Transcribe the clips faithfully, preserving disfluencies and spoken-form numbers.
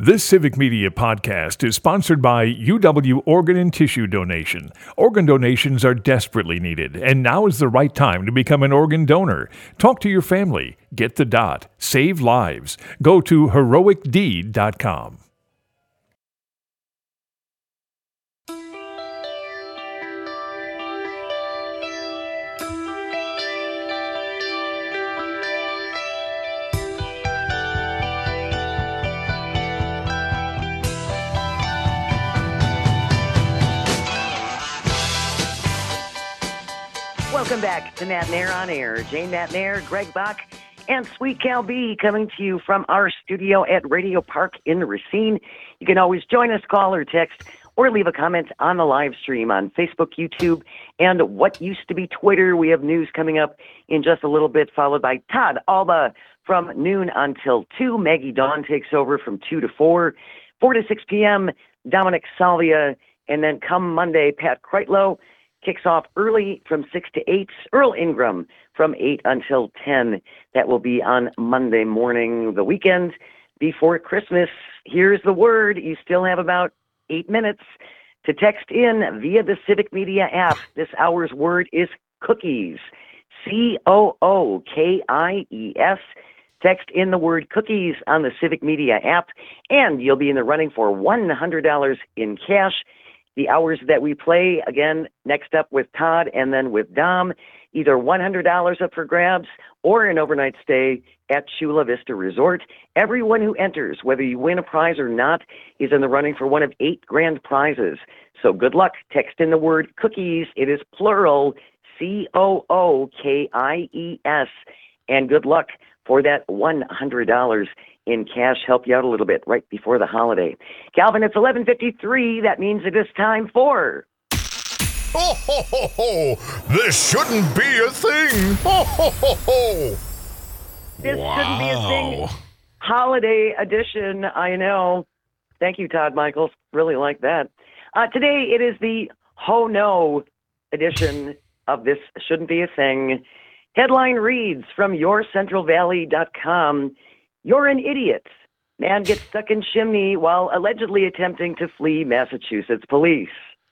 This Civic Media podcast is sponsored by U W Organ and Tissue Donation. Organ donations are desperately needed, and now is the right time to become an organ donor. Talk to your family. Get the dot. Save lives. Go to heroic deed dot com. Welcome back to Matt Nair on Air. Jane Matt Nair, Greg Bach, and Sweet Cal B coming to you from our studio at Radio Park in Racine. You can always join us, call or text, or leave a comment on the live stream on Facebook, YouTube, and what used to be Twitter. We have news coming up in just a little bit, followed by Todd Alba from noon until two. Maggie Dawn takes over from two to four. four to six p.m., Dominic Salvia, and then come Monday, Pat Kreitlow kicks off early from six to eight. Earl Ingram from eight until ten. That will be on Monday morning, the weekend before Christmas. Here's the word. You still have about eight minutes to text in via the Civic Media app. This hour's word is cookies. C O O K I E S. Text in the word cookies on the Civic Media app, and you'll be in the running for one hundred dollars in cash. The hours that we play, again, next up with Todd and then with Dom, either one hundred dollars up for grabs or an overnight stay at Chula Vista Resort. Everyone who enters, whether you win a prize or not, is in the running for one of eight grand prizes. So good luck. Text in the word cookies. It is plural, C O O K I E S. And good luck for that one hundred dollars in cash. Help you out a little bit right before the holiday. Calvin, it's eleven fifty-three. That means it is time for... Ho, ho, ho, ho! This shouldn't be a thing! Ho, ho, ho, ho! This wow. shouldn't be a thing. Holiday edition, I know. Thank you, Todd Michaels. Really like that. Uh, today, it is the Ho No edition of This Shouldn't Be a Thing. Headline reads from your central valley dot com. You're an idiot. Man gets stuck in chimney while allegedly attempting to flee Massachusetts police.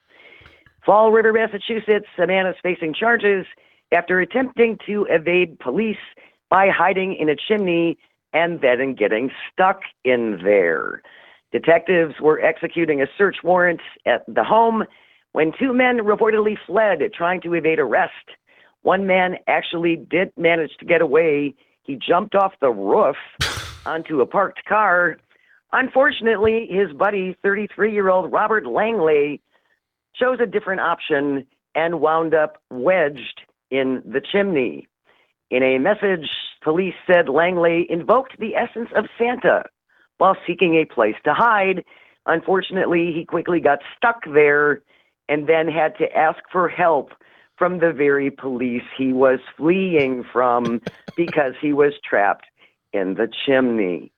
Fall River, Massachusetts, a man is facing charges after attempting to evade police by hiding in a chimney and then getting stuck in there. Detectives were executing a search warrant at the home when two men reportedly fled trying to evade arrest. One man actually did manage to get away. He jumped off the roof onto a parked car. Unfortunately, his buddy, thirty-three-year-old Robert Langley, chose a different option and wound up wedged in the chimney. In a message, police said Langley invoked the essence of Santa while seeking a place to hide. Unfortunately, he quickly got stuck there and then had to ask for help from the very police he was fleeing from because he was trapped in the chimney.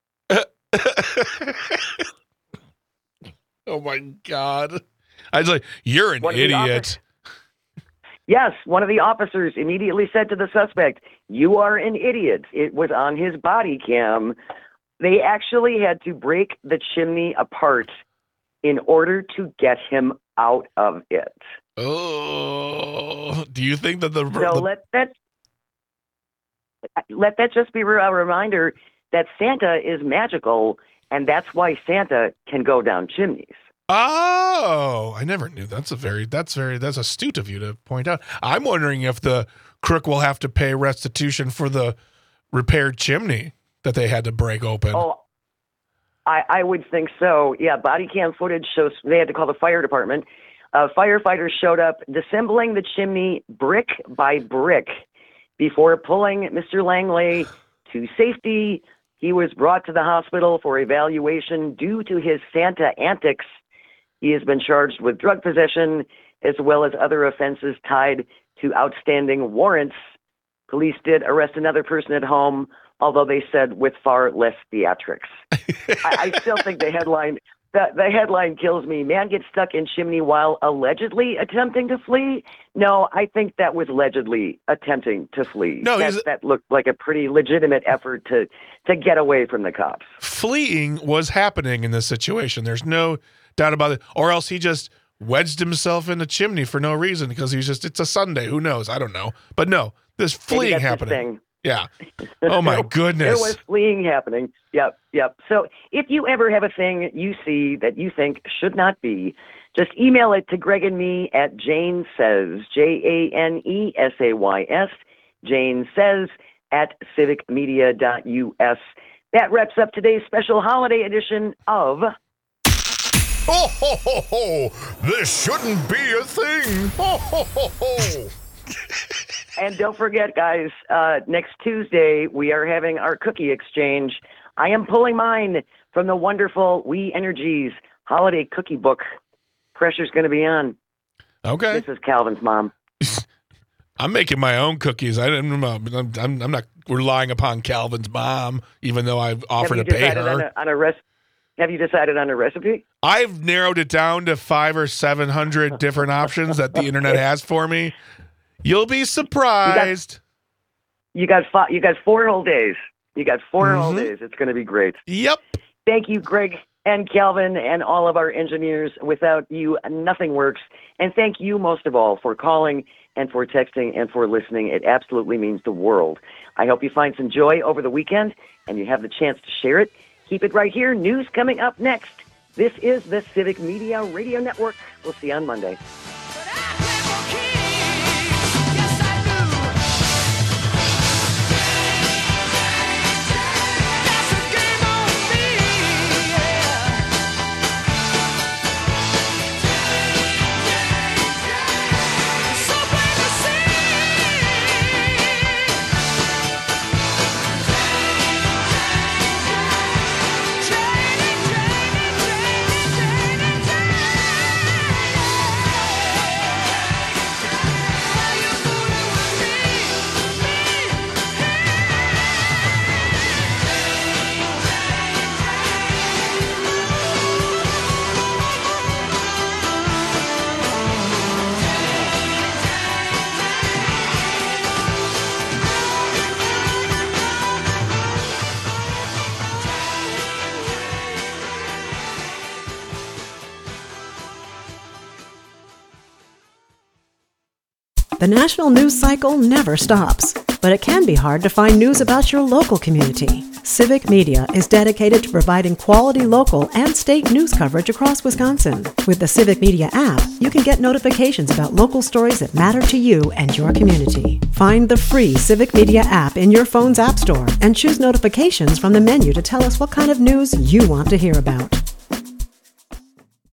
Oh my God. I was like, you're an idiot. Yes, one of the officers immediately said to the suspect, "You are an idiot." It was on his body cam. They actually had to break the chimney apart in order to get him out of it. Oh, do you think that the... So the... let that let that just be a reminder that Santa is magical, and that's why Santa can go down chimneys. Oh, I never knew. That's a very, that's very, that's astute of you to point out. I'm wondering if the crook will have to pay restitution for the repaired chimney that they had to break open. Oh, I, I would think so. Yeah, body cam footage shows they had to call the fire department. Uh, firefighters showed up disassembling the chimney brick by brick before pulling Mister Langley to safety. He was brought to the hospital for evaluation due to his Santa antics. He has been charged with drug possession as well as other offenses tied to outstanding warrants. Police did arrest another person at home, although they said with far less theatrics. I, I still think the headline The, the headline kills me. Man gets stuck in chimney while allegedly attempting to flee. No, I think that was allegedly attempting to flee. No, that, that looked like a pretty legitimate effort to, to get away from the cops. Fleeing was happening in this situation. There's no doubt about it. Or else he just wedged himself in a chimney for no reason because he's just, it's a Sunday. Who knows? I don't know. But no, there's fleeing happening. Yeah. Oh, my goodness. There was fleeing happening. Yep, yep. So if you ever have a thing you see that you think should not be, just email it to Greg and me at Jane Says, J A N E S A Y S, Jane Says at civic media dot U S. That wraps up today's special holiday edition of... Ho, ho, ho, ho! This shouldn't be a thing! Ho, ho, ho, ho! And don't forget, guys, uh, next Tuesday, we are having our cookie exchange. I am pulling mine from the wonderful We Energies holiday cookie book. Pressure's going to be on. Okay. This is Calvin's mom. I'm making my own cookies. I I'm, I'm, I'm not relying upon Calvin's mom, even though I've offered to pay her. On a, on a res- Have you decided on a recipe? I've narrowed it down to five or seven hundred different options that the internet has for me. You'll be surprised. You got, you got five, you got four whole days. You got four Mm-hmm. whole days. It's going to be great. Yep. Thank you, Greg and Calvin and all of our engineers. Without you, nothing works. And thank you most of all for calling and for texting and for listening. It absolutely means the world. I hope you find some joy over the weekend and you have the chance to share it. Keep it right here. News coming up next. This is the Civic Media Radio Network. We'll see you on Monday. The national news cycle never stops, but it can be hard to find news about your local community. Civic Media is dedicated to providing quality local and state news coverage across Wisconsin. With the Civic Media app, you can get notifications about local stories that matter to you and your community. Find the free Civic Media app in your phone's app store and choose notifications from the menu to tell us what kind of news you want to hear about.